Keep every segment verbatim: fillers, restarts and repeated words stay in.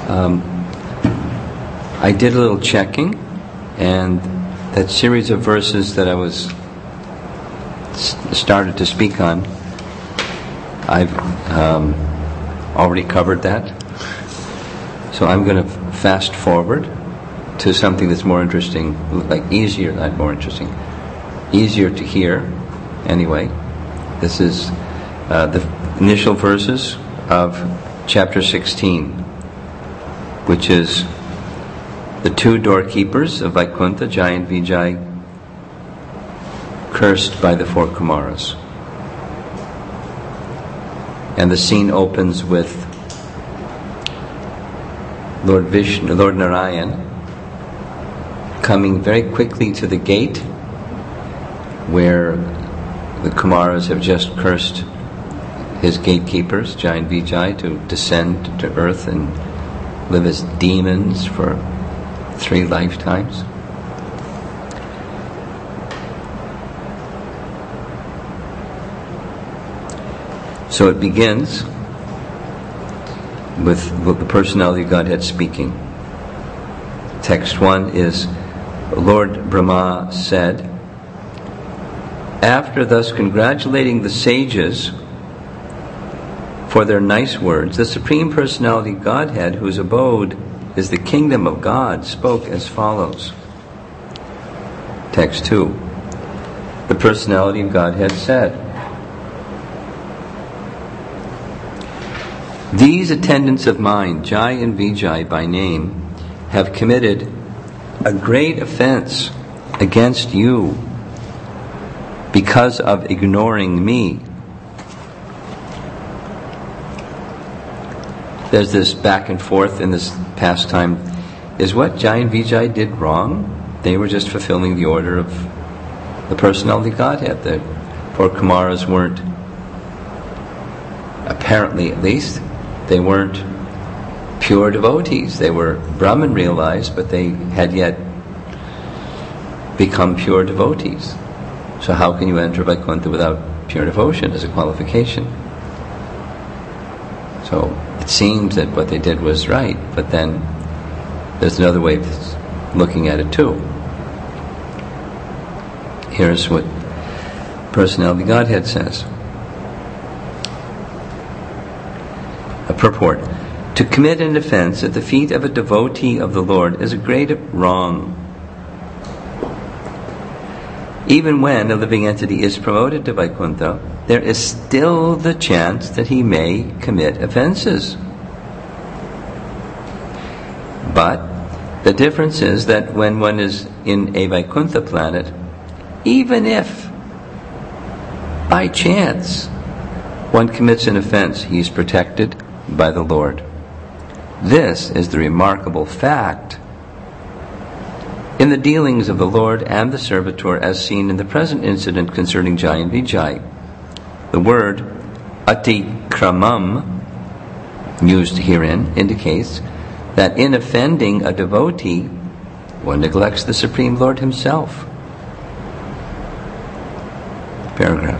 Um, I did a little checking, and that series of verses that I was s- started to speak on, I've um, already covered that. So I'm going to fast forward to something that's more interesting, like easier, not more interesting, easier to hear. Anyway, this is uh, the initial verses of chapter sixteen, which is the two doorkeepers of Vaikuntha, Jai and Vijay, cursed by the four Kumaras. And the scene opens with Lord Vishnu, Lord Narayan, coming very quickly to the gate where the Kumaras have just cursed his gatekeepers, Jai and Vijay, to descend to earth and live as demons for three lifetimes. So it begins with, with the personality of Godhead speaking. Text one is, Lord Brahma said, after thus congratulating the sages for their nice words, the Supreme Personality Godhead, whose abode is the kingdom of God, spoke as follows. Text two. The Personality of Godhead said, these attendants of mine, Jai and Vijay by name, have committed a great offense against you because of ignoring me. There's this back and forth in this pastime. Is what Jai and Vijay did wrong? They were just fulfilling the order of the Personality of Godhead. The four Kumaras weren't, apparently at least, they weren't pure devotees. They were Brahman realized, but they had yet become pure devotees. So how can you enter Vaikuntha without pure devotion as a qualification? So it seems that what they did was right, but then there's another way of looking at it too. Here's what Personality of Godhead says. A purport. To commit an offense at the feet of a devotee of the Lord is a great wrong. Even when a living entity is promoted to Vaikuntha, there is still the chance that he may commit offenses. But the difference is that when one is in a Vaikuntha planet, even if by chance one commits an offense, he is protected by the Lord. This is the remarkable fact in the dealings of the Lord and the servitor as seen in the present incident concerning Jai and Vijay. The word atikramam used herein indicates that in offending a devotee, one neglects the Supreme Lord himself. Paragraph.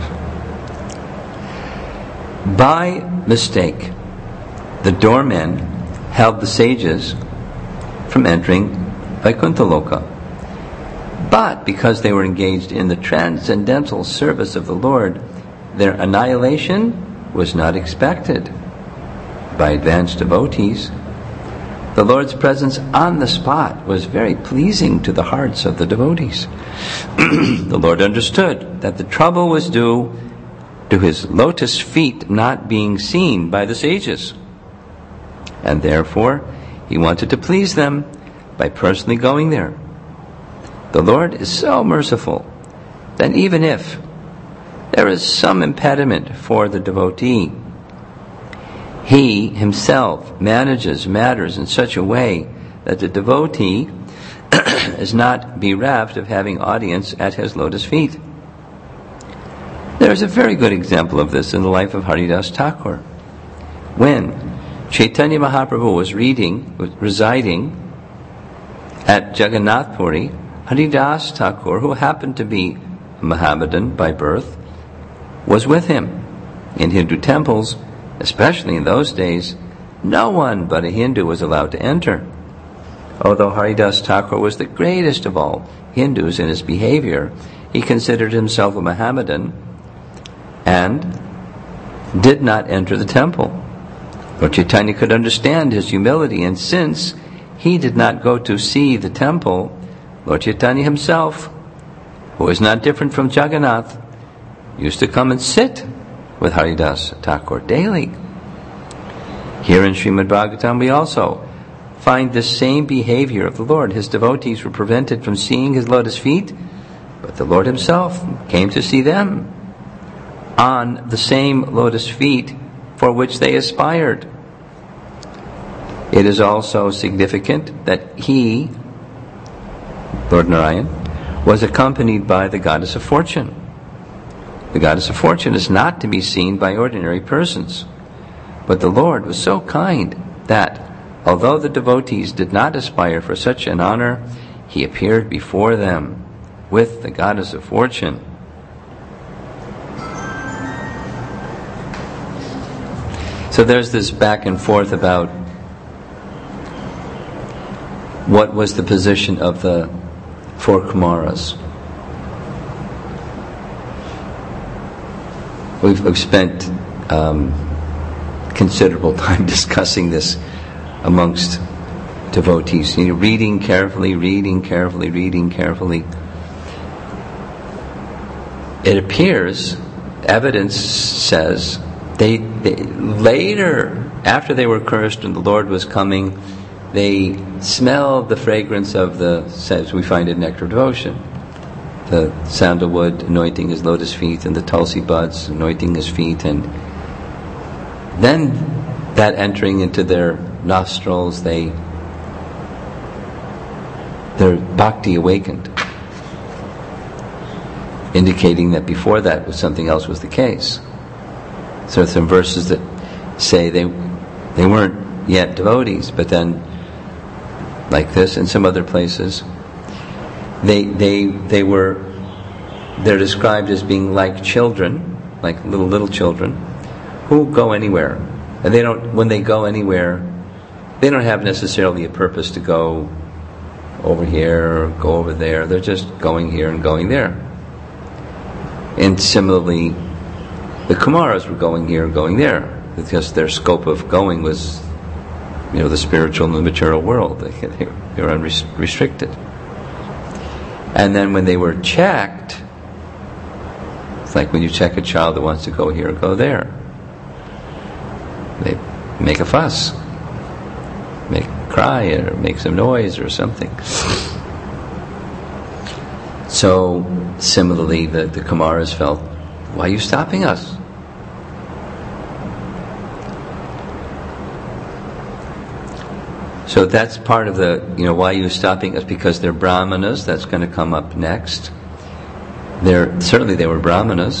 By mistake, the doormen held the sages from entering Vaikuntha Loka. But because they were engaged in the transcendental service of the Lord, their annihilation was not expected by advanced devotees. The Lord's presence on the spot was very pleasing to the hearts of the devotees. The Lord understood that the trouble was due to his lotus feet not being seen by the sages, and therefore he wanted to please them by personally going there. The Lord is so merciful that even if there is some impediment for the devotee, he himself manages matters in such a way that the devotee is not bereft of having audience at his lotus feet. There is a very good example of this in the life of Haridas Thakur. When Chaitanya Mahaprabhu was reading, was residing at Jagannath Puri, Haridas Thakur, who happened to be a Mohammedan by birth, was with him. In Hindu temples, especially in those days, no one but a Hindu was allowed to enter. Although Haridas Thakur was the greatest of all Hindus in his behavior, he considered himself a Mohammedan and did not enter the temple. Lord Chaitanya could understand his humility, and since he did not go to see the temple, Lord Chaitanya himself, who is not different from Jagannath, used to come and sit with Haridas Thakur daily. Here in Srimad Bhagavatam we also find the same behavior of the Lord. His devotees were prevented from seeing his lotus feet, but the Lord himself came to see them on the same lotus feet for which they aspired. It is also significant that he, Lord Narayan, was accompanied by the goddess of fortune. The goddess of fortune is not to be seen by ordinary persons, but the Lord was so kind that, although the devotees did not aspire for such an honor, he appeared before them with the goddess of fortune. So there's this back and forth about what was the position of the four Kumaras. We've, we've spent um, considerable time discussing this amongst devotees. You know, reading carefully, reading carefully, reading carefully. It appears, evidence says, they, they later, after they were cursed and the Lord was coming, they smelled the fragrance of the, as we find in Nectar of Devotion, the sandalwood anointing his lotus feet and the tulsi buds anointing his feet, and then that entering into their nostrils, they their bhakti awakened, indicating that before that was something else was the case. So some verses that say they they weren't yet devotees, but then, like this and some other places, they they they were they're described as being like children, like little little children, who go anywhere, and they don't. When they go anywhere, they don't have necessarily a purpose to go over here or go over there. They're just going here and going there. And similarly, the Kumaras were going here and going there because their scope of going was, you know, the spiritual and the material world. They, they were unrestricted. And then when they were checked, it's like when you check a child that wants to go here or go there. They make a fuss, make cry or make some noise or something. So similarly, the, the Kumaras felt, why are you stopping us? So that's part of the, you know, why are you stopping us? Because they're Brahmanas. That's going to come up next. They're certainly they were Brahmanas.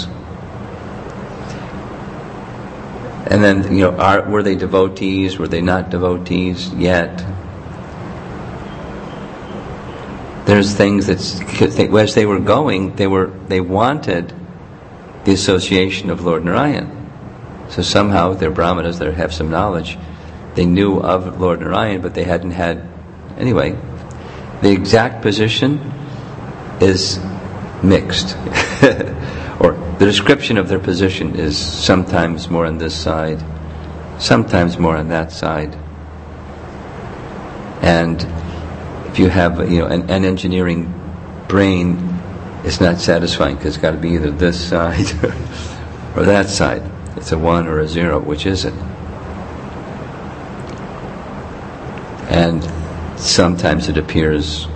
And then, you know, are, were they devotees? Were they not devotees yet? There's things that, they, as they were going, they were they wanted the association of Lord Narayan. So somehow they're Brahmanas, they have some knowledge. They knew of Lord Narayan, but they hadn't had... Anyway, the exact position is mixed. Or the description of their position is sometimes more on this side, sometimes more on that side. And if you have, you know, an, an engineering brain, it's not satisfying because it's got to be either this side or that side. It's a one or a zero. Which is it? And sometimes it appears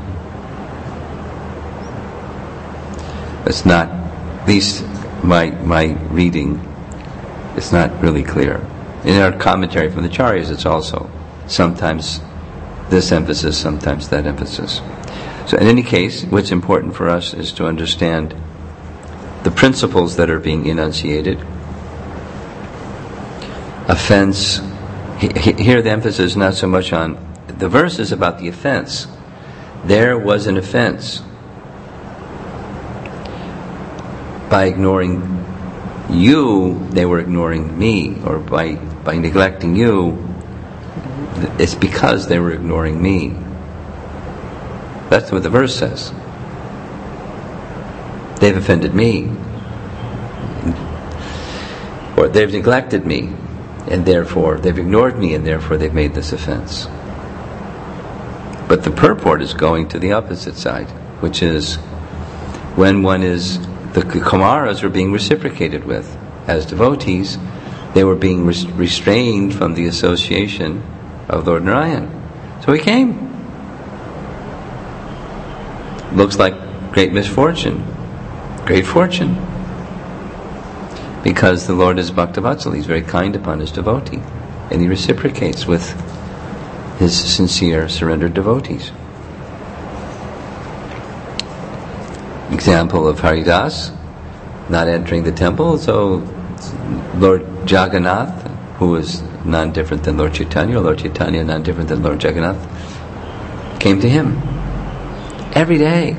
it's not, at least my my reading, it's not really clear. In our commentary from the Acharyas, it's also sometimes this emphasis, sometimes that emphasis. So in any case, what's important for us is to understand the principles that are being enunciated. Offense, here the emphasis is not so much on the verse is about the offense. There was an offense. By ignoring you, they were ignoring me, or by, by neglecting you, it's because they were ignoring me. That's what the verse says. They've offended me, or they've neglected me, and therefore they've ignored me, and therefore they've made this offense. But the purport is going to the opposite side, which is when one is, the Kumaras were being reciprocated with as devotees, they were being res- restrained from the association of Lord Narayan. So he came. Looks like great misfortune, great fortune, because the Lord is Bhaktavatsala. He's very kind upon his devotee, and he reciprocates with his sincere, surrendered devotees. Example of Haridas not entering the temple. So Lord Jagannath, who is none different than Lord Chaitanya, or Lord Chaitanya none different than Lord Jagannath, came to him every day.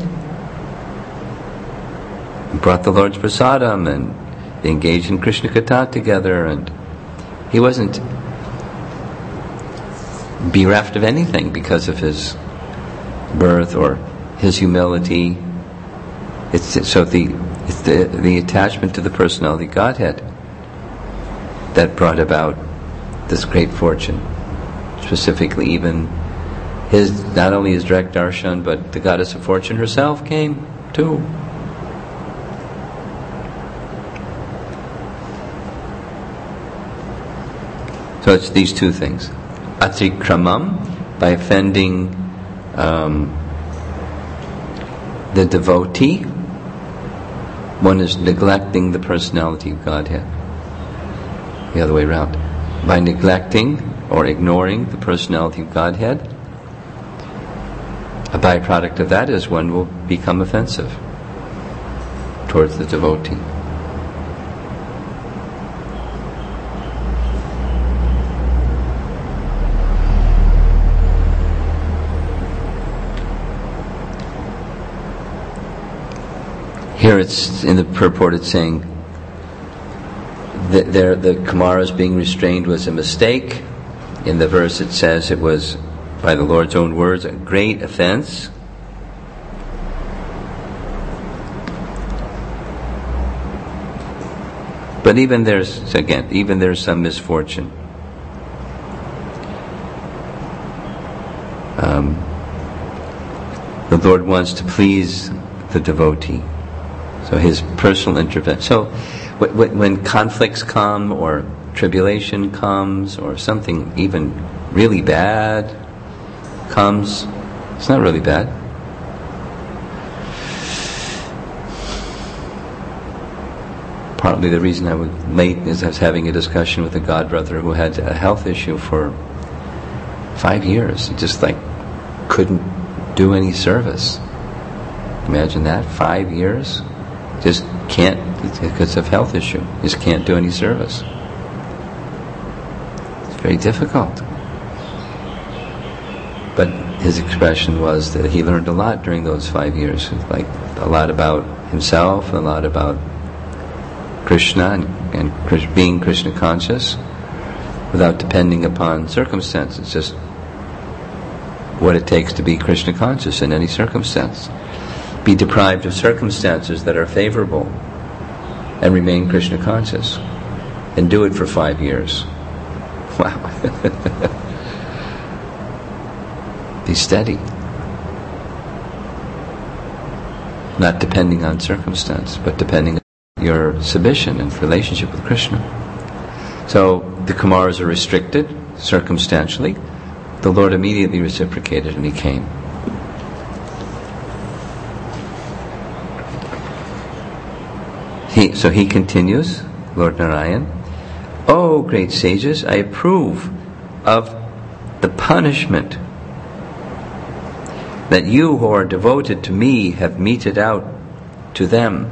He brought the Lord's prasadam, and they engaged in Krishna Katha together, and he wasn't bereft of anything because of his birth or his humility. It's so the it's the the attachment to the personality Godhead that brought about this great fortune. Specifically, even his not only his direct darshan, but the goddess of fortune herself came too. So it's these two things. Atrikramam, by offending um, the devotee, one is neglecting the personality of Godhead. The other way around. By neglecting or ignoring the personality of Godhead, a byproduct of that is one will become offensive towards the devotee. Here it's in the purport, it's saying that there, the Kumaras being restrained was a mistake. In the verse it says it was, by the Lord's own words, a great offense. But even there's, again, even there's some misfortune. Um, the Lord wants to please the devotee. So his personal intervention. So when conflicts come, or tribulation comes, or something even really bad comes, it's not really bad. Partly the reason I was late is I was having a discussion with a godbrother who had a health issue for five years. He just like couldn't do any service. Imagine that, five years. Just can't, because of health issue, just can't do any service. It's very difficult. But his expression was that he learned a lot during those five years, like a lot about himself, a lot about Krishna and, and being Krishna conscious, without depending upon circumstances, just what it takes to be Krishna conscious in any circumstance. Be deprived of circumstances that are favorable and remain Krishna conscious, and do it for five years. Wow. Be steady, not depending on circumstance, but depending on your submission and relationship with Krishna. So the Kumaras are restricted circumstantially. The Lord immediately reciprocated, and he came. He, so he continues, Lord Narayan, "O great sages, I approve of the punishment that you who are devoted to me have meted out to them."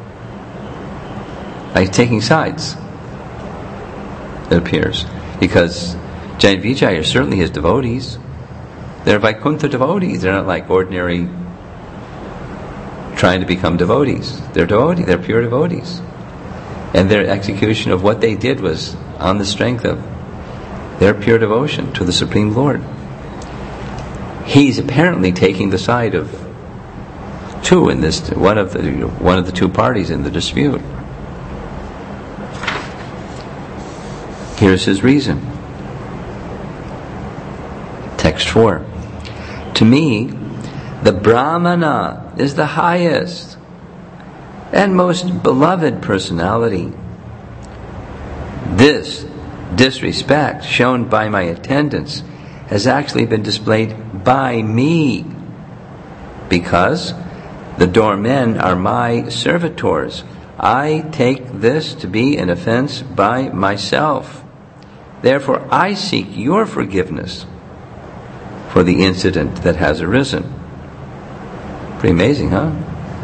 By taking sides, it appears. Because Jain Vijay are certainly his devotees. They're Vaikuntha devotees. They're not like ordinary trying to become devotees. They're devotees. They're pure devotees. And their execution of what they did was on the strength of their pure devotion to the Supreme Lord. He's apparently taking the side of two in this, one of the one of the two parties in the dispute. Here's his reason. Text four. To me, the Brahmana is the highest and most beloved personality. This disrespect shown by my attendants has actually been displayed by me, because the doormen are my servitors. I take this to be an offense by myself. Therefore, I seek your forgiveness for the incident that has arisen. Pretty amazing, huh?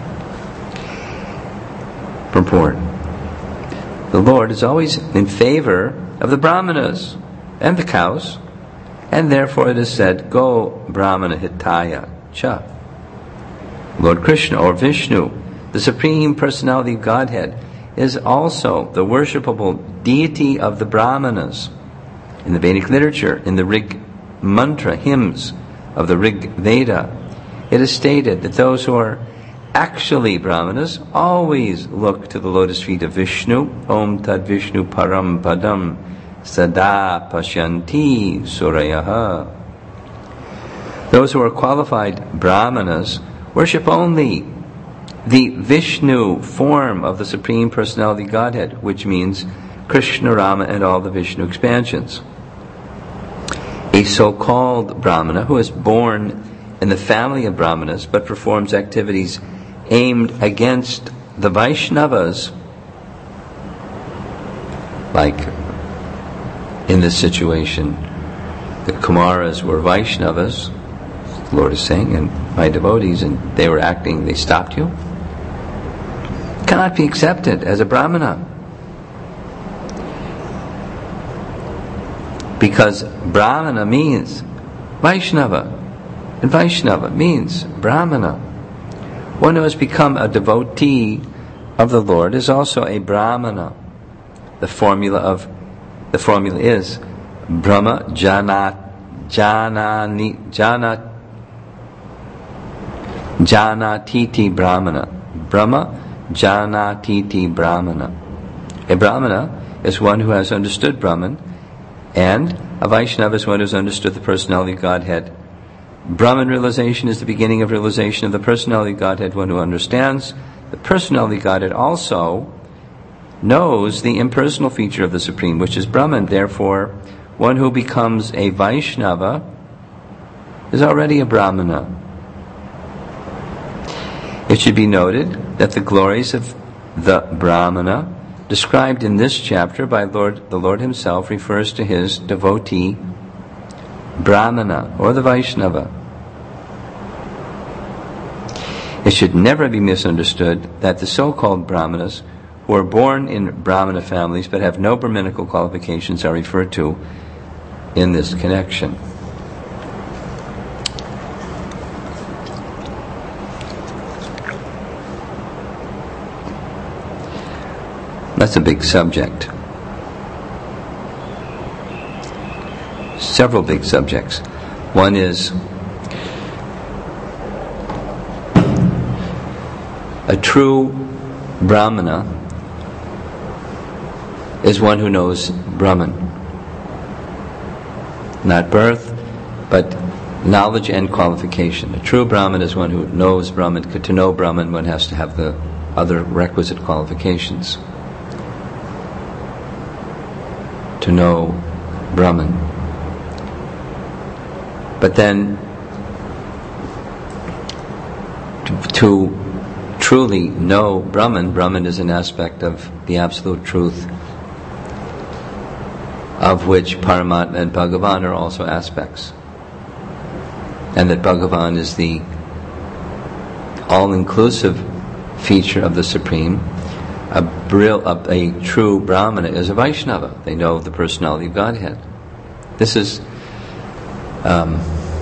Purport. The Lord is always in favor of the Brahmanas and the cows, and therefore it is said, Go Brahmana Hitaya Cha. Lord Krishna, or Vishnu, the Supreme Personality of Godhead, is also the worshipable deity of the Brahmanas. In the Vedic literature, in the Rig mantra hymns of the Rig Veda, it is stated that those who are actually Brahmanas always look to the lotus feet of Vishnu. Om Tad Vishnu Param Padam Sada Pashyanti Surayaha. Those who are qualified Brahmanas worship only the Vishnu form of the Supreme Personality Godhead, which means Krishna, Rama, and all the Vishnu expansions. A so-called Brahmana who is born in the family of Brahmanas but performs activities aimed against the Vaishnavas, like in this situation, the Kumaras were Vaishnavas, the Lord is saying, and my devotees, and they were acting, they stopped you, cannot be accepted as a Brahmana. Because Brahmana means Vaishnava, and Vaishnava means Brahmana. One who has become a devotee of the Lord is also a Brahmana. The formula of the formula is Brahma Jana Janani Jana Janatiti Brahmana. Brahma Janatiti Brahmana. A Brahmana is one who has understood Brahman, and a Vaishnava is one who has understood the personality of Godhead. Brahman realization is the beginning of realization of the personality of Godhead. One who understands the personality of Godhead also knows the impersonal feature of the Supreme, which is Brahman. Therefore, one who becomes a Vaishnava is already a Brahmana. It should be noted that the glories of the Brahmana described in this chapter by Lord, the Lord himself refers to his devotee Brahmana, or the Vaishnava. It should never be misunderstood that the so-called Brahmanas who are born in Brahmana families but have no Brahminical qualifications are referred to in this connection. That's a big subject. Several big subjects. One is a true Brahmana is one who knows Brahman. Not birth, but knowledge and qualification. A true Brahman is one who knows Brahman. To know Brahman, one has to have the other requisite qualifications to know Brahman. But then, to, to truly know Brahman, Brahman is an aspect of the absolute truth, of which Paramatma and Bhagavan are also aspects. And that Bhagavan is the all-inclusive feature of the Supreme. A, brill, a, a true Brahmana is a Vaishnava. They know the personality of Godhead. This is um,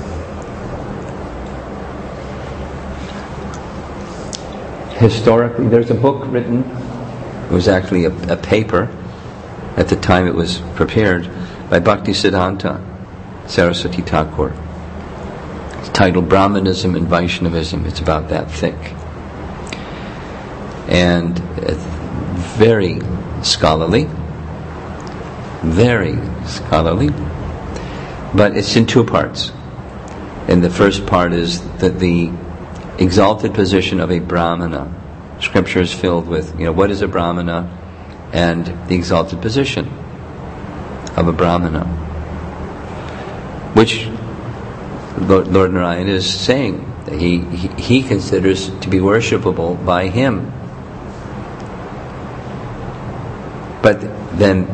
historically, there's a book written, it was actually a, a paper at the time it was prepared, by Bhaktisiddhanta Saraswati Thakur. It's titled Brahmanism and Vaishnavism. It's about that thick. And it's very scholarly, very scholarly, but it's in two parts. And the first part is that the exalted position of a Brahmana. Scripture is filled with, you know, what is a Brahmana, and the exalted position of a Brahmana, which Lord, Lord Narayan is saying that he, he, he considers to be worshipable by him. But then,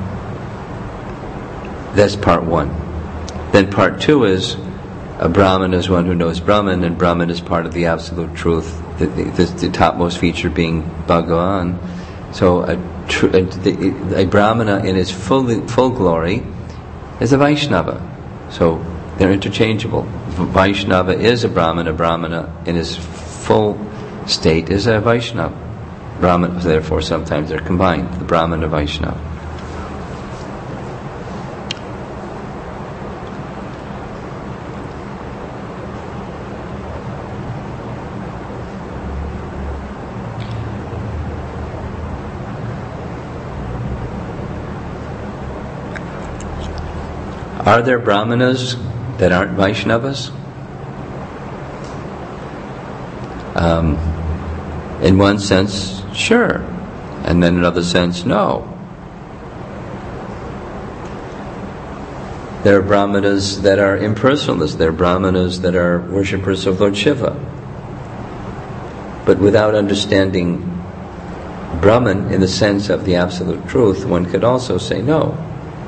that's part one. Then part two is, a Brahman is one who knows Brahman, and Brahman is part of the absolute truth, the, the, the topmost feature being Bhagavan. So a, tr- a, a Brahmana in his full, full glory is a Vaishnava. So they're interchangeable. Vaishnava is a Brahmana. Brahmana in his full state is a Vaishnava. Brahmana, therefore sometimes they're combined, the Brahmana and Vaishnava. Are there Brahmanas that aren't Vaishnavas? Um, in one sense, sure. And then in another sense, no. There are Brahmanas that are impersonalists. There are Brahmanas that are worshippers of Lord Shiva. But without understanding Brahman in the sense of the absolute truth, one could also say no.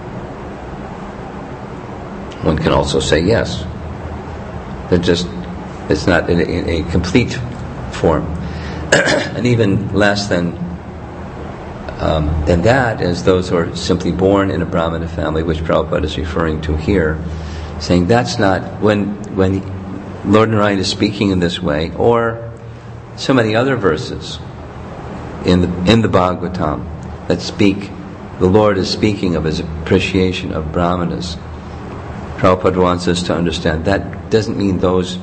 One can also say yes. They're just, it's not in a, in a complete form. And even less than um, than that is those who are simply born in a Brahmana family, which Prabhupada is referring to here, saying that's not, when when Lord Narayan is speaking in this way, or so many other verses in the in the Bhagavatam that speak, the Lord is speaking of his appreciation of Brahmanas. Prabhupada wants us to understand that doesn't mean those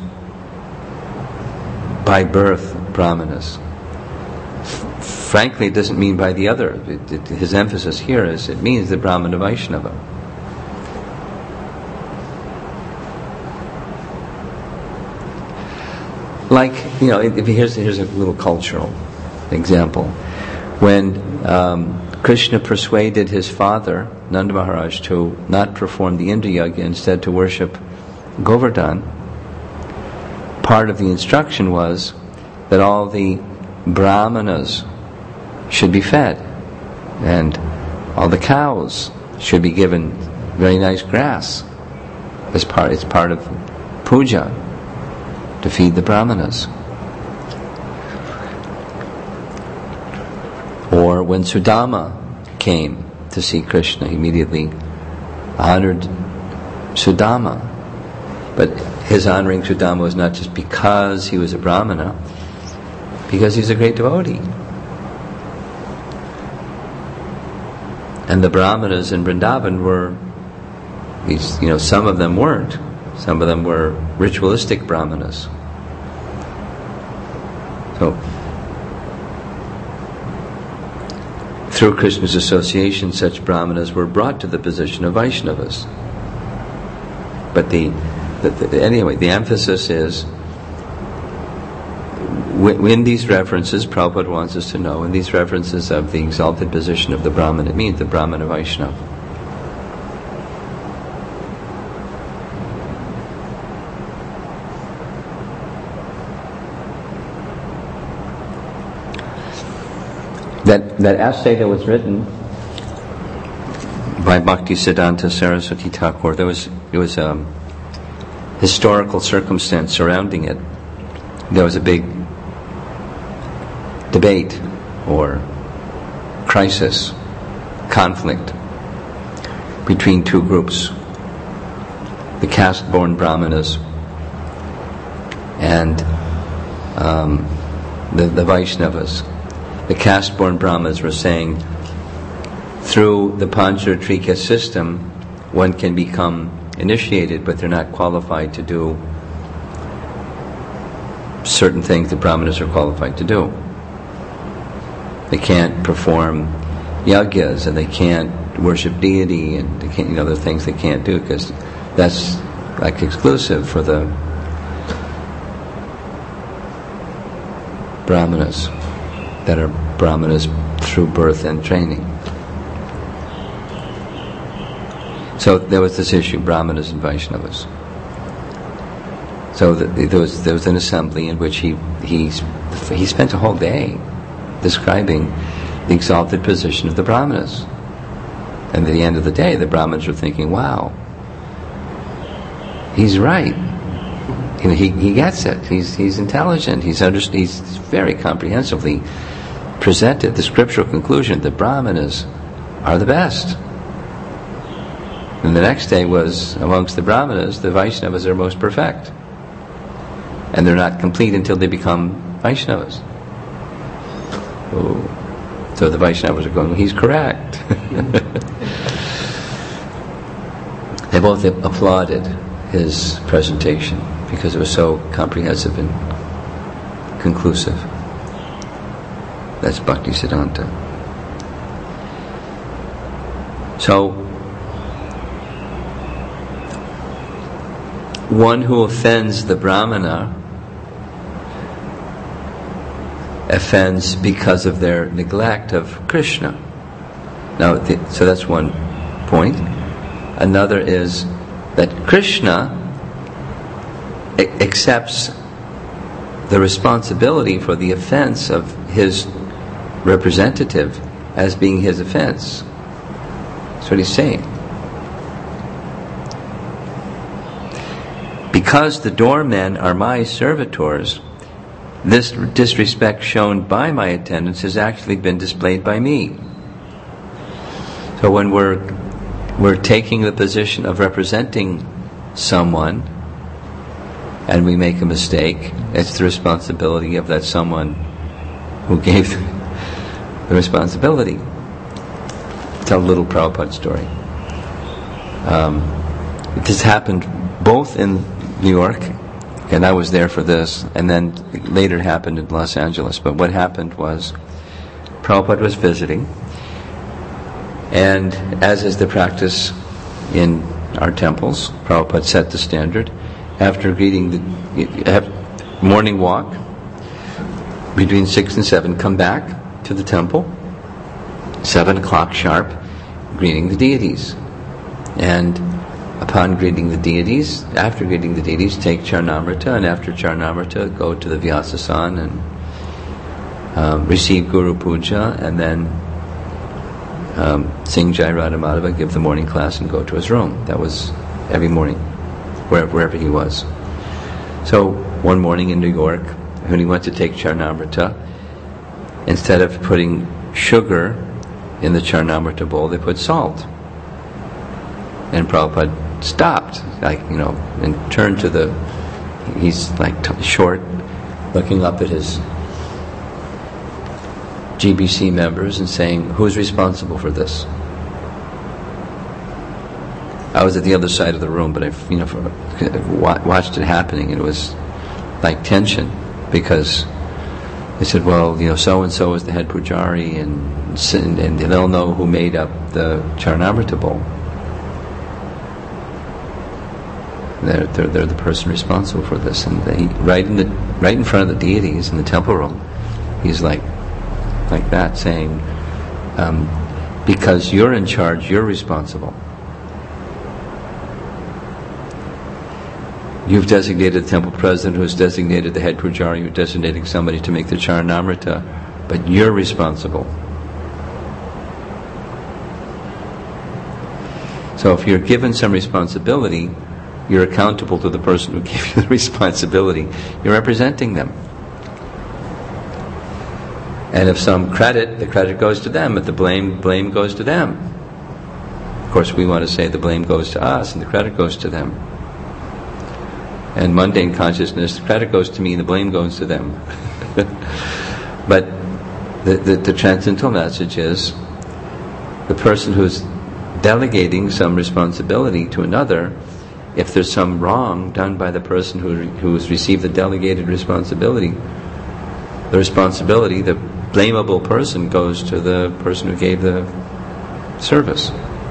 by birth Brahmanas. F- frankly, it doesn't mean by the other. It, it, his emphasis here is it means the Brahmana Vaishnava. Like, you know, if here's here's a little cultural example. When um, Krishna persuaded his father, Nanda Maharaj, to not perform the Indra Yagya, instead to worship Govardhan, part of the instruction was that all the Brahmanas should be fed, and all the cows should be given very nice grass as part, it's part of puja, to feed the Brahmanas. Or when Sudama came to see Krishna, he immediately honored Sudama. But his honoring Sudama was not just because he was a Brahmana, because he's a great devotee. And the Brahmanas in Vrindavan were, these, you know, some of them weren't. Some of them were ritualistic Brahmanas. So, through Krishna's association, such Brahmanas were brought to the position of Vaishnavas. But the, the, the anyway, the emphasis is, when, in these references, Prabhupada wants us to know, in these references of the exalted position of the Brahman, it means the Brahmana Vaishnava. That that essay that was written by Bhaktisiddhanta Saraswati Thakur, there was it was a historical circumstance surrounding it. There was a big debate or crisis, conflict between two groups: the caste-born Brahmanas and um, the, the Vaishnavas. The caste-born Brahmanas were saying, through the Pancharatrika system, one can become initiated, but they're not qualified to do certain things that brahmanas are qualified to do. They can't perform yagyas, and they can't worship deity, and they can't, you know, there are things they can't do because that's like exclusive for the brahmanas that are brahmanas through birth and training. So there was this issue, brahmanas and Vaishnavas. So the, there was there was an assembly in which he he he spent a whole day describing the exalted position of the brahmanas. And at the end of the day, the brahmanas were thinking, "Wow, he's right. You know, he he gets it. He's he's intelligent. He's under, he's very comprehensively presented the scriptural conclusion that brahmanas are the best." And the next day was, amongst the brahmanas, the Vaishnavas are most perfect. And they're not complete until they become Vaishnavas. Oh. So the Vaishnavas are going, well, he's correct. They both applauded his presentation because it was so comprehensive and conclusive. That's Bhaktisiddhanta. So, one who offends the brahmana offends because of their neglect of Krishna. Now, the, so that's one point. Another is that Krishna a- accepts the responsibility for the offense of his representative as being his offense. That's what he's saying. Because the doormen are my servitors, this disrespect shown by my attendants has actually been displayed by me. So when we're we're taking the position of representing someone and we make a mistake, it's the responsibility of that someone who gave the responsibility. Tell a little Prabhupada story. Um, this happened both in New York, and I was there for this, and then later happened in Los Angeles. But what happened was, Prabhupada was visiting, and as is the practice in our temples, Prabhupada set the standard. After greeting the have morning walk, between six and seven, come back to the temple, seven o'clock sharp, greeting the deities. And upon greeting the deities, after greeting the deities, take Charnamrita, and after Charnamrita, go to the Vyasasan and um, receive Guru Puja, and then um, sing Jai Radha Madhava, give the morning class, and go to his room. That was every morning, wherever, wherever he was. So one morning in New York, when he went to take Charnamrita, instead of putting sugar in the Charnamrita bowl, they put salt. And Prabhupada stopped, like, you know, and turned to the, he's like t- short, looking up at his G B C members and saying, who's responsible for this? I was at the other side of the room, but I, you know, for, watched it happening, and it was like tension, because they said, well, you know, so-and-so is the head pujari, and, and, and they'll know who made up the Charnamrita bowl. They're, they're, they're the person responsible for this, and they, right in the right in front of the deities in the temple room, he's like, like that, saying, um, because you're in charge, you're responsible. You've designated the temple president, who's designated the head pujari, who's designating somebody to make the Charnamrita, but you're responsible. So if you're given some responsibility, you're accountable to the person who gave you the responsibility. You're representing them. And if some credit, the credit goes to them. If the blame, blame goes to them. Of course, we want to say the blame goes to us and the credit goes to them. And mundane consciousness, the credit goes to me and the blame goes to them. But the, the, the transcendental message is, the person who's delegating some responsibility to another if there's some wrong done by the person who who has received the delegated responsibility. The responsibility, the blamable person, goes to the person who gave the service.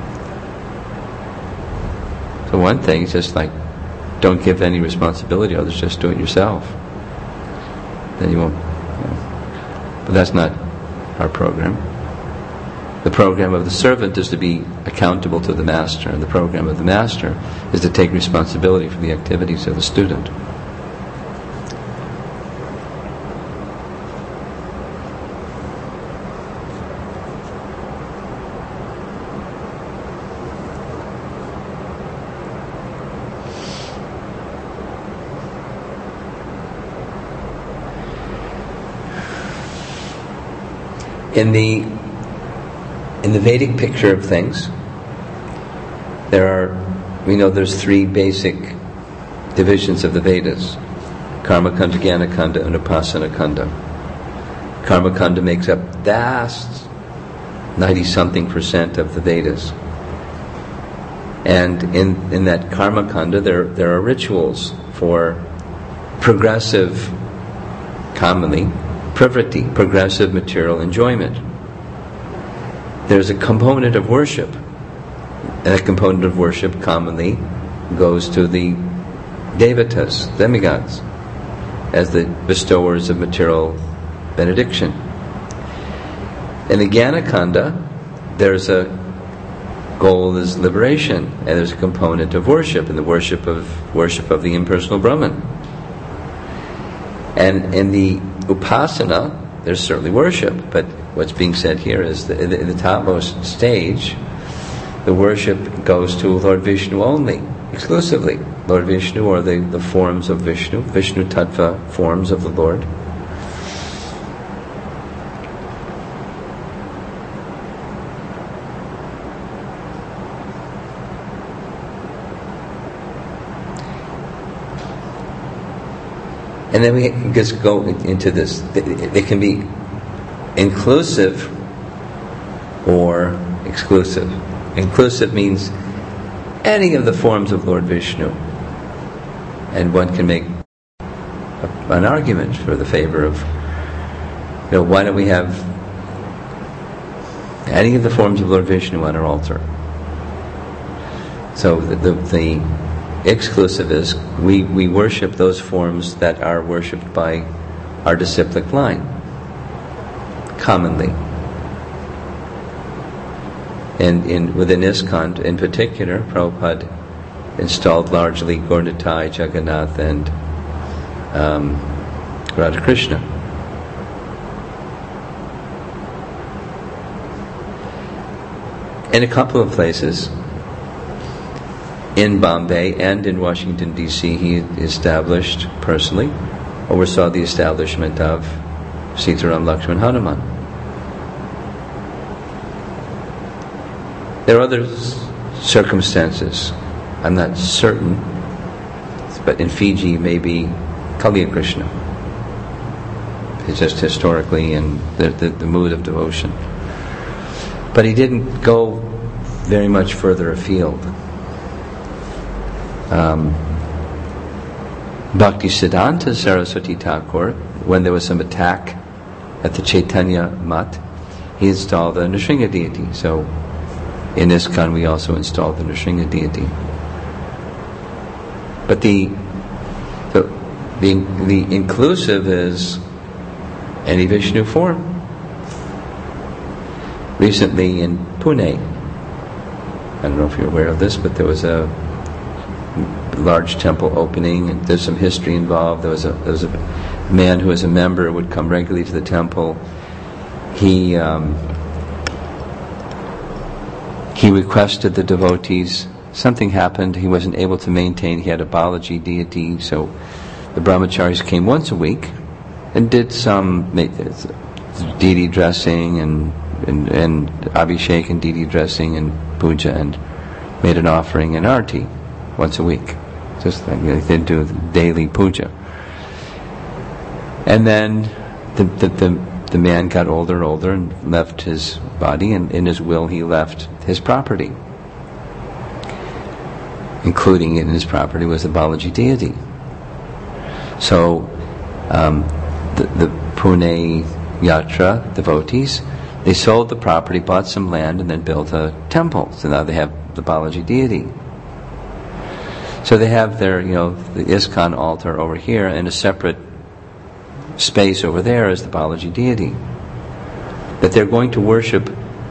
So one thing is just like, don't give any responsibility to others, just do it yourself. Then you won't. You know. But that's not our program. The program of the servant is to be accountable to the master, and the program of the master is to take responsibility for the activities of the student. In the in the Vedic picture of things, there are, we know there's three basic divisions of the Vedas: Karma Kanda, Jnana Kanda, and Upasana Kanda. Karma Kanda makes up vast ninety something percent of the Vedas, and in in that Karma Kanda there there are rituals for progressive, commonly pravriti, progressive material enjoyment. There's a component of worship, and that component of worship commonly goes to the devatas, demigods, as the bestowers of material benediction. In the Jnana Kanda, there's a goal is liberation, and there's a component of worship, and the worship of worship of the impersonal Brahman. And in the Upasana, there's certainly worship, but what's being said here is that in the topmost stage, the worship goes to Lord Vishnu only, exclusively. Lord Vishnu, or the, the forms of Vishnu, Vishnu Tattva forms of the Lord. And then we just go into this. They can be inclusive or exclusive. Inclusive means any of the forms of Lord Vishnu. And one can make a, an argument for the favor of, you know, why don't we have any of the forms of Lord Vishnu on our altar? So the, the, the exclusive is we, we worship those forms that are worshipped by our disciplic line, commonly. And in within ISKCON in particular, Prabhupada installed largely Gaura Nitai, Jagannath, and um, Radha Krishna. In a couple of places, in Bombay and in Washington, D C, he established personally, oversaw the establishment of Sitaram Lakshman Hanuman. There are other circumstances, I'm not certain, but in Fiji maybe Kaliya Krishna. It's just historically in the, the, the mood of devotion. But he didn't go very much further afield. Um, Bhakti Siddhanta Saraswati Thakur, when there was some attack at the Chaitanya Mat, he installed the Nrsimha deity. So in ISKCON we also installed the Nrsimha deity. But the the the, the inclusive is any Vishnu form. Recently in Pune, I don't know if you're aware of this, but there was a large temple opening, and there's some history involved. There was a there was a man who was a member, would come regularly to the temple. He um, he requested the devotees. Something happened. He wasn't able to maintain. He had a Balaji deity, so the brahmacharis came once a week and did some deity dressing and and, and abhishek and deity dressing and puja, and made an offering and arti once a week. Just like they did do daily puja. And then the, the the the man got older and older and left his body, and in his will he left his property. including in his property was the Balaji deity. So um, the, the Pune Yatra devotees, they sold the property, bought some land, and then built a temple. So now they have the Balaji deity. So they have their, you know, the ISKCON altar over here, and a separate space over there is the Balaji deity. But they're going to worship,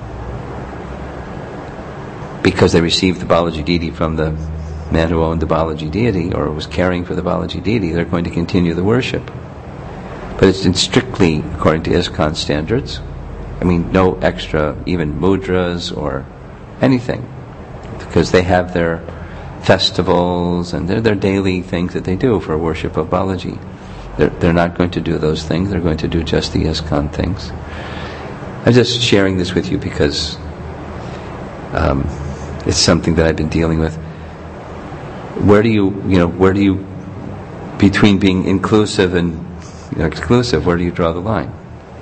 because they received the Balaji deity from the man who owned the Balaji deity, or was caring for the Balaji deity, they're going to continue the worship. But it's, it's strictly according to ISKCON standards. I mean, no extra, even mudras or anything, because they have their festivals and their, their daily things that they do for worship of Balaji. They're, they're not going to do those things. They're going to do just the ISKCON things. I'm just sharing this with you because um, it's something that I've been dealing with. Where do you, you know, where do you, between being inclusive and you know, exclusive, where do you draw the line?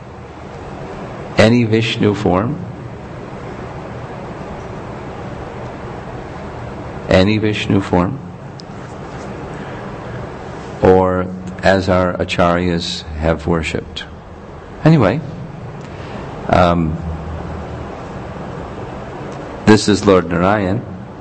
Any Vishnu form, any Vishnu form, or as our acharyas have worshipped. Anyway, um, this is Lord Narayan,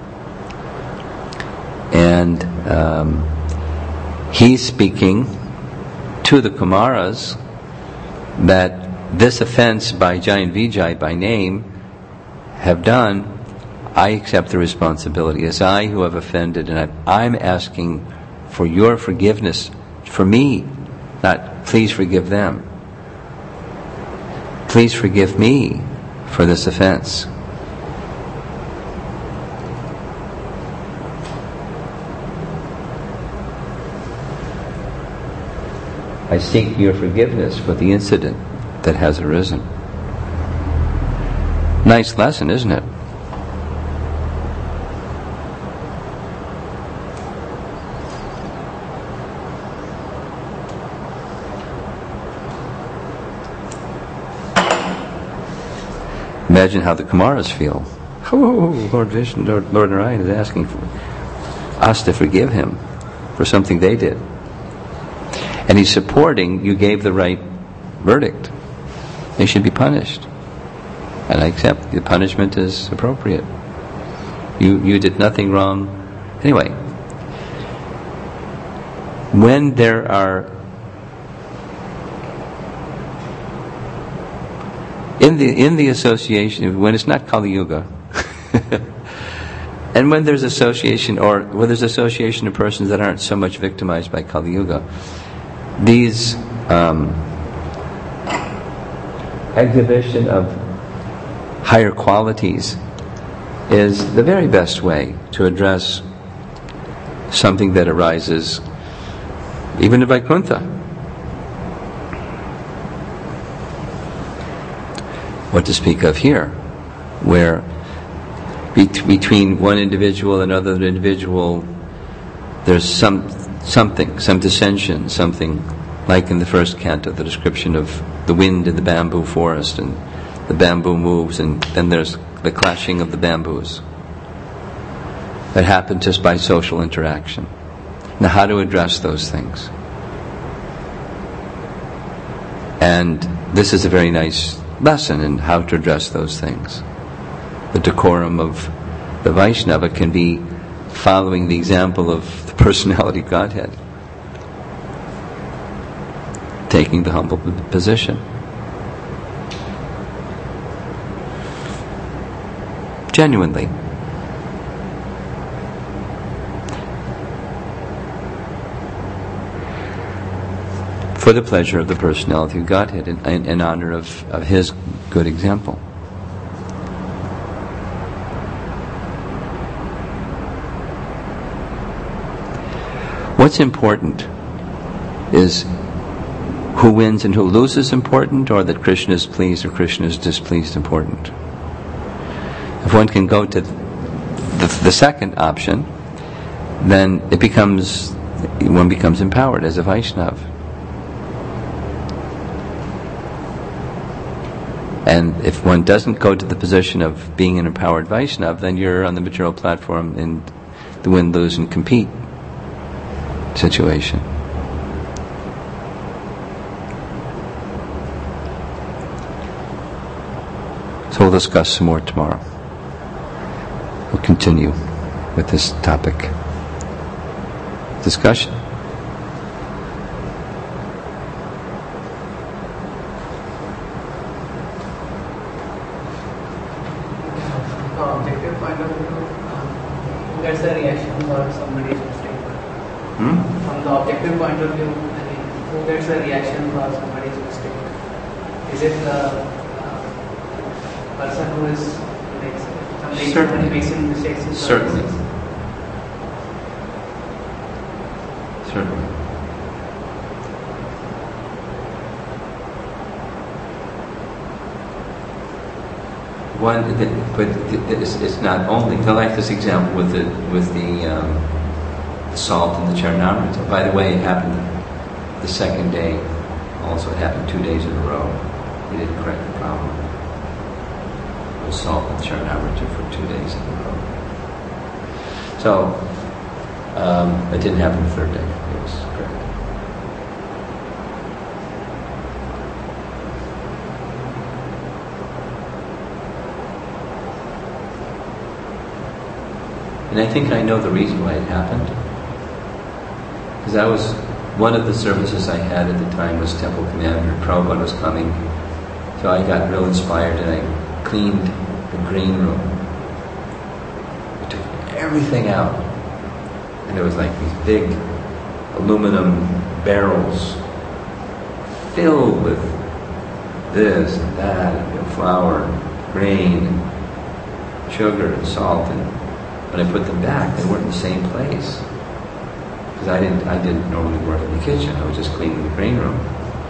and um, he's speaking to the Kumaras that this offense by Jai and Vijay by name have done. I accept the responsibility. As I who have offended, and I'm, I'm asking for your forgiveness for me, not please forgive them. Please forgive me for this offense. I seek your forgiveness for the incident that has arisen. Nice lesson, isn't it? Imagine how the Kumaras feel. Oh, Lord Vishnu, Lord, Lord Narayan is asking for us to forgive him for something they did. And he's supporting, you gave the right verdict. They should be punished. And I accept the punishment is appropriate. You you did nothing wrong. Anyway, when there are in the in the association, when it's not Kali Yuga, and when there's association, or when there's association of persons that aren't so much victimized by Kali Yuga, these um, exhibition of higher qualities is the very best way to address something that arises even in Vaikuntha. What to speak of here, where be- between one individual and another individual there's some something, some dissension, something like in the first canto, the description of the wind in the bamboo forest, and the bamboo moves, and then there's the clashing of the bamboos. That happened just by social interaction. Now, how to address those things? And this is a very nice lesson in how to address those things. The decorum of the Vaishnava can be following the example of the personality of Godhead, taking the humble position. Genuinely. For the pleasure of the personality of Godhead, in, in, in honor of, of His good example. What's important is who wins and who loses important, or that Krishna is pleased or Krishna is displeased important. If one can go to the, the second option, then it becomes, one becomes empowered as a Vaishnava. And if one doesn't go to the position of being an empowered Vaishnava, then you're on the material platform in the win, lose, and compete situation. So we'll discuss some more tomorrow. We'll continue with this topic. Discussion? From the objective point of view, um, who gets the reaction for somebody's mistake? Hmm? From the objective point of view, I mean, who gets the reaction for somebody's mistake? Is it the uh, person who is makes somebody Certainly. makes mistakes? In Certainly. services? Certainly. One, but it's, it's not only. I like this example with the with the, um, the salt and the Charanamrita. By the way, it happened the second day. Also, it happened two days in a row. He didn't correct the problem. It was salt and Charanamrita for two days in a row. So um, it didn't happen the third day. It was correct. And I think I know the reason why it happened. Because I was, one of the services I had at the time was Temple Commander. Prabhupada was coming. So I got real inspired and I cleaned the green room. I took everything out. And there was like these big aluminum barrels filled with this and that, and flour, and grain, and sugar, and salt. And when I put them back, they weren't in the same place. Because I didn't, I didn't normally work in the kitchen. I was just cleaning the grain room.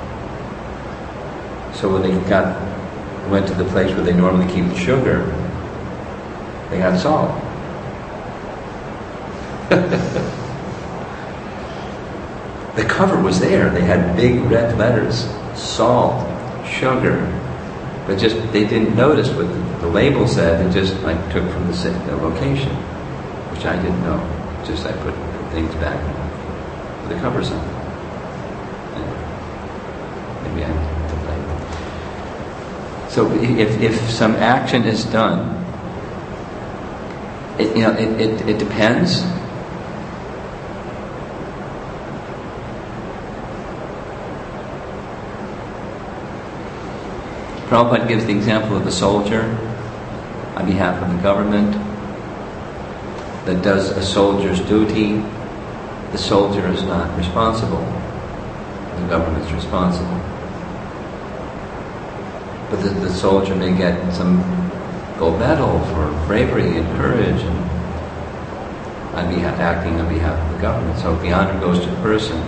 So when they got, went to the place where they normally keep the sugar, they got salt. The cover was there. They had big red letters, salt, sugar, but just they didn't notice what the, the label said. They just like took from the, the location, which I didn't know. Just I put things back with the covers on. And maybe I'm to blame. So if if some action is done, it, you know, it, it, it depends. Prabhupada gives the example of the soldier on behalf of the government that does a soldier's duty. The soldier is not responsible. The government is responsible. But the, the soldier may get some gold medal for bravery and courage and on behalf, acting on behalf of the government. So the honor goes to the person,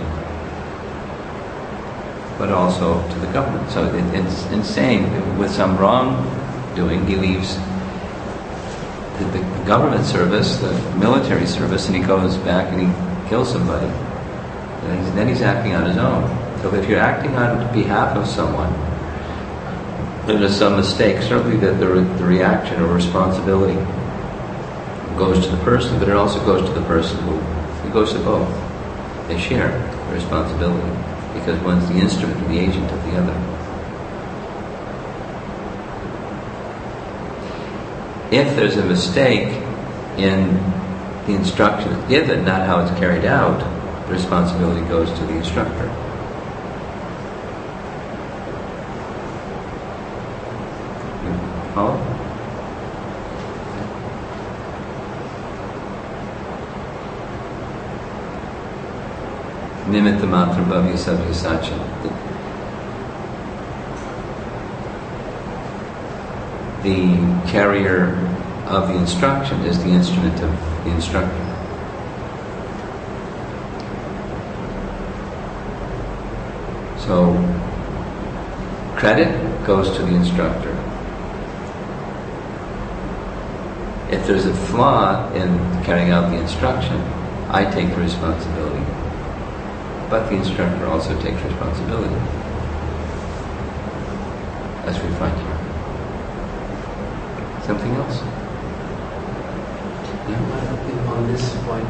but also to the government. So it, it's insane. With some wrongdoing, he leaves the, the government service, the military service, and he goes back and he kills somebody. And he's, then he's acting on his own. So if you're acting on behalf of someone, and there's some mistake, certainly the, the, the reaction or responsibility goes to the person, but it also goes to the person who, it goes to both. They share the responsibility, because one's the instrument and the agent of the other. If there's a mistake in the instruction that's given, not how it's carried out, the responsibility goes to the instructor. Follow? Nimitta matra bhavya sabhya sacha. The carrier of the instruction is the instrument of the instructor. So, credit goes to the instructor. If there's a flaw in carrying out the instruction, I take the responsibility. But the instructor also takes responsibility, as we find here. Something else? Yeah. On this point,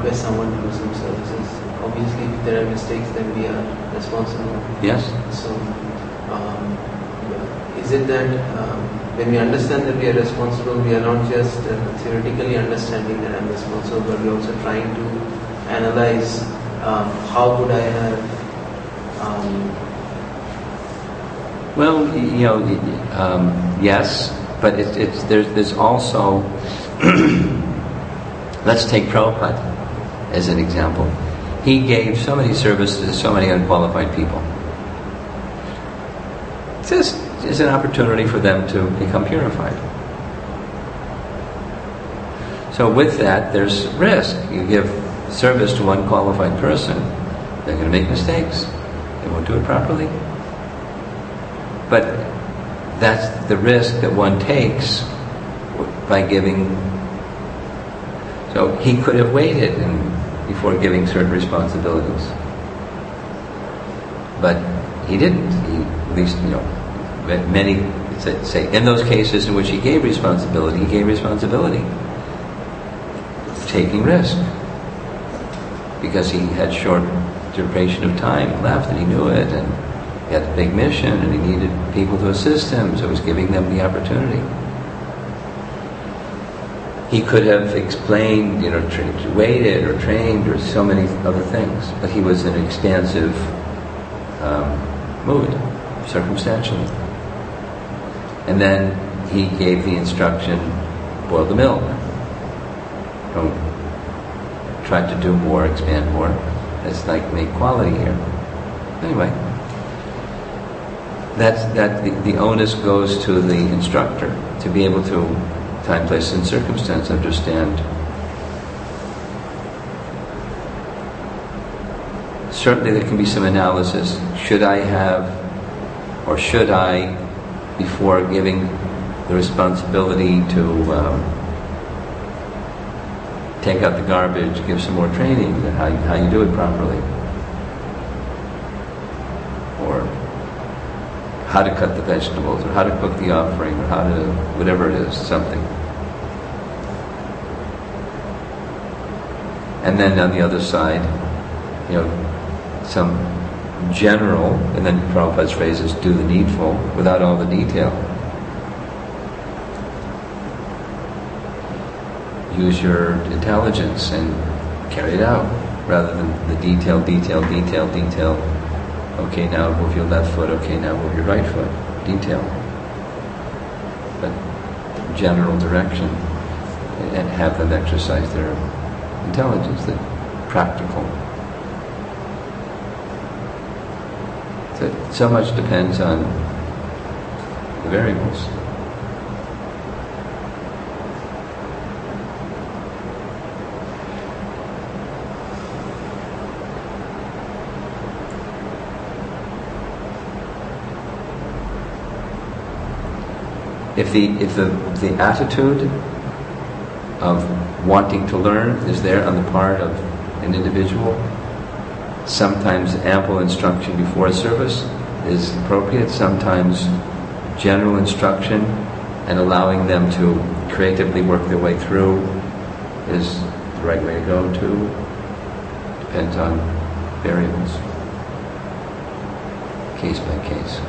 request someone to do some services. Obviously, if there are mistakes, then we are responsible. Yes. So, um, is it that um, when we understand that we are responsible, we are not just uh, theoretically understanding that I'm responsible, but we're also trying to analyze um, how could I have. Um, well, you know, um, yes, but it, it's there's there's also. Let's take Prabhupada as an example. He gave so many services to so many unqualified people. This is an opportunity for them to become purified. So with that, there's risk. You give service to one qualified person, they're going to make mistakes. They won't do it properly. But that's the risk that one takes by giving. So he could have waited and before giving certain responsibilities, but he didn't. He, at least, you know, many say in those cases in which he gave responsibility, he gave responsibility, taking risk, because he had short duration of time left, and he knew it, and he had a big mission, and he needed people to assist him, so he was giving them the opportunity. He could have explained, you know, tra- waited or trained or so many other things, but he was in an expansive um, mood, circumstantially. And then he gave the instruction, boil the milk. Don't try to do more, expand more. It's like make quality here. Anyway, that's that. The, the onus goes to the instructor to be able to. Time, place, and circumstance, understand. Certainly there can be some analysis. Should I have, or should I, before giving the responsibility to um, take out the garbage, give some more training on how you, how you do it properly? Or how to cut the vegetables, or how to cook the offering, or how to, whatever it is, something. And then on the other side, you know, some general, and then Prabhupada's phrase is do the needful, without all the detail. Use your intelligence and carry it out, rather than the detail, detail, detail, detail. Okay, now move your left foot. Okay, now move your right foot. Detail. But general direction, and have them exercise their intelligence, the practical. So, so much depends on the variables. If the if the, the attitude of wanting to learn is there on the part of an individual, sometimes ample instruction before a service is appropriate, sometimes general instruction and allowing them to creatively work their way through is the right way to go too. Depends on variables, case by case.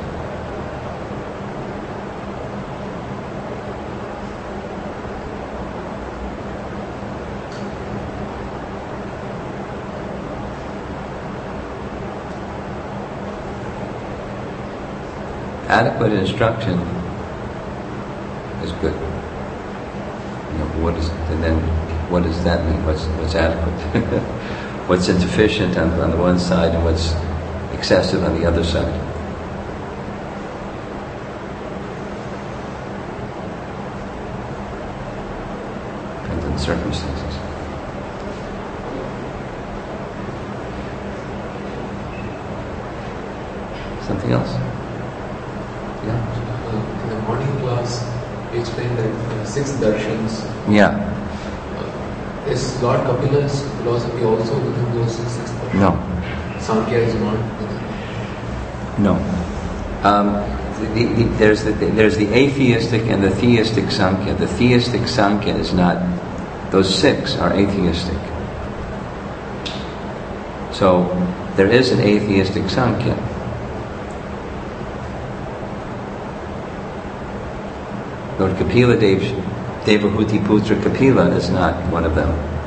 Adequate instruction is good. You know, what is, and then what does that mean? What's what's adequate? What's insufficient on, on the one side, and what's excessive on the other side? Depends on the circumstances. Something else? Uh, in the morning class, you explained that uh, six darshans. Yeah. Uh, is Lord Kapila's philosophy also within those six, six darshans? No. Sankhya is not within? No. Um, the, the, there's, the, there's the atheistic and the theistic Sankhya. The theistic Sankhya is not, those six are atheistic. So there is an atheistic Sankhya. Lord Kapila Dev, Devahuti Putra Kapila is not one of them.